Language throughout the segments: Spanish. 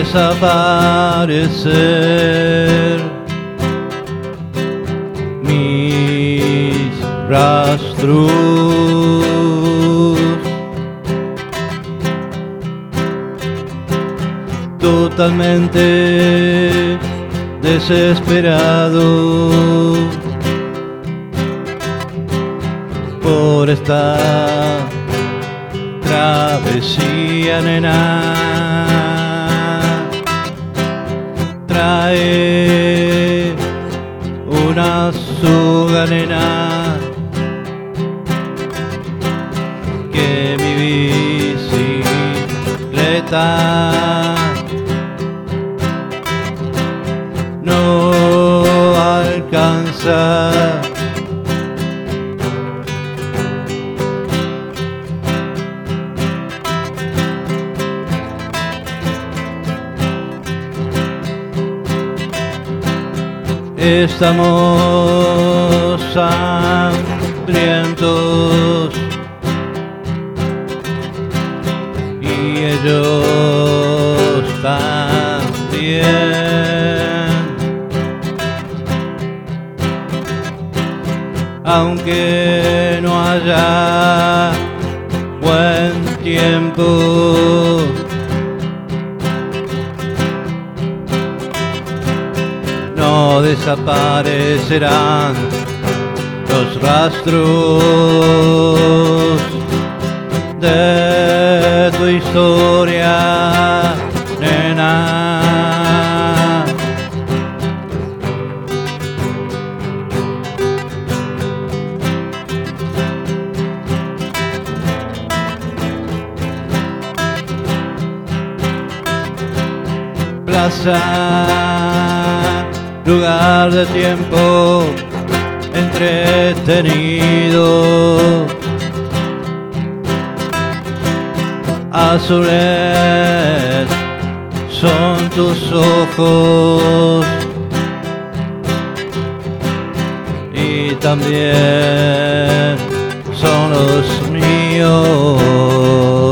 desaparecer mis rastros. Totalmente desesperado por esta travesía, nena. Trae una soga, nena, que mi bicicleta no alcanza. Estamos hambrientos y ellos también, aunque no haya buen tiempo. No desaparecerán los rastros de tu historia, nena. Plaza, lugar de tiempo entretenido, azules son tus ojos y también son los míos.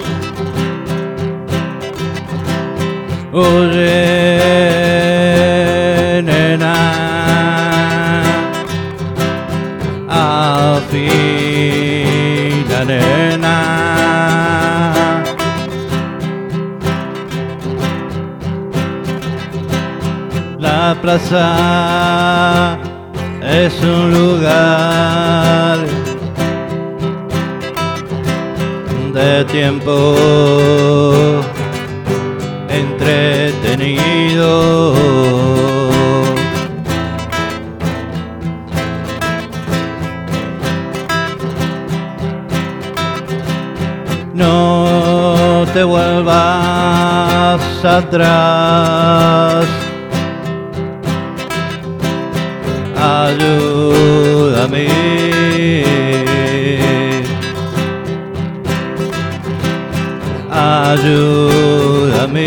Oye, nena, afina, nena, la plaza es un lugar de tiempo entretenido. No te vuelvas atrás, ayúdame. Ayúdame,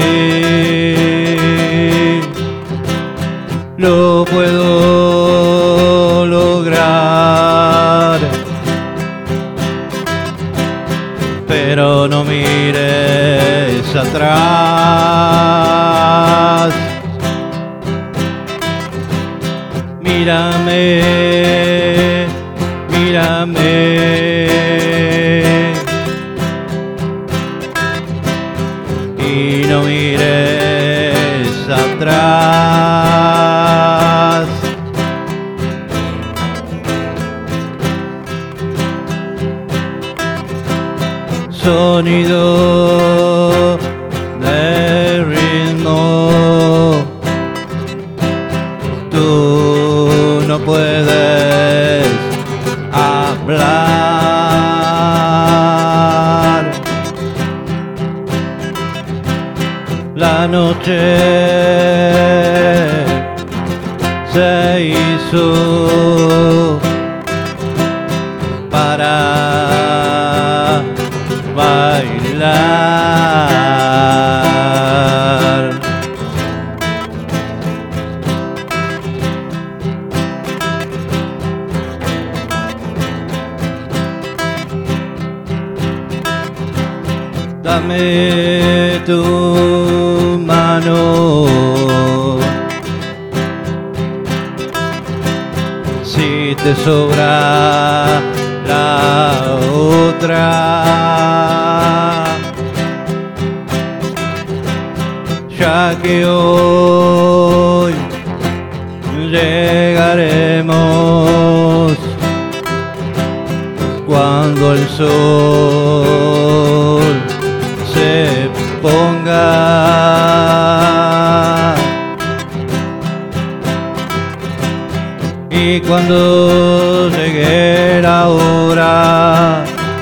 lo puedo lograr, pero no mires atrás. Mírame, mírame. Y no mires atrás. Sonido de ritmo, tú no puedes hablar. La noche se hizo para bailar. Dame tu mano te sobra la otra. Ya que hoy llegaremos cuando el sol se ponga, y cuando llegue la hora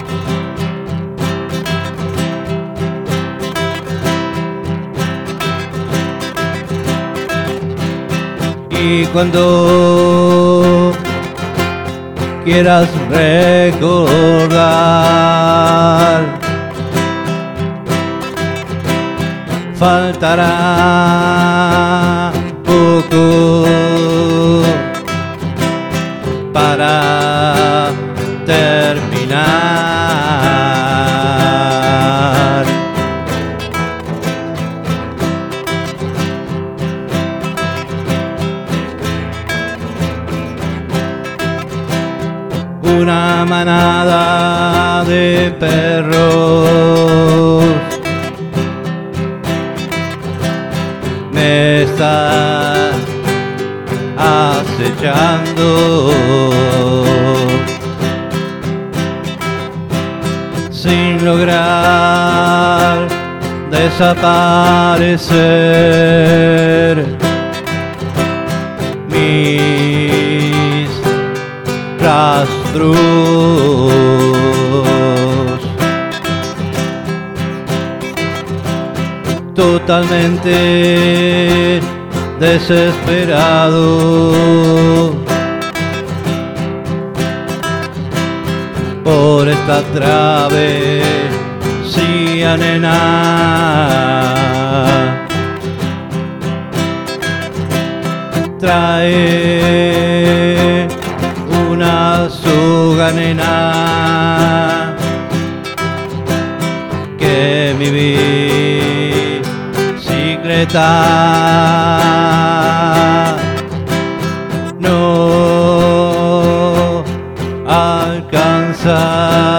y cuando quieras recordar, faltará poco para terminar. Una manada de perros me está acechando, sin lograr desaparecer mis rastros. Totalmente desesperado por esta travesía, nena. Trae una soga, nena, que mi bicicleta no alcanza.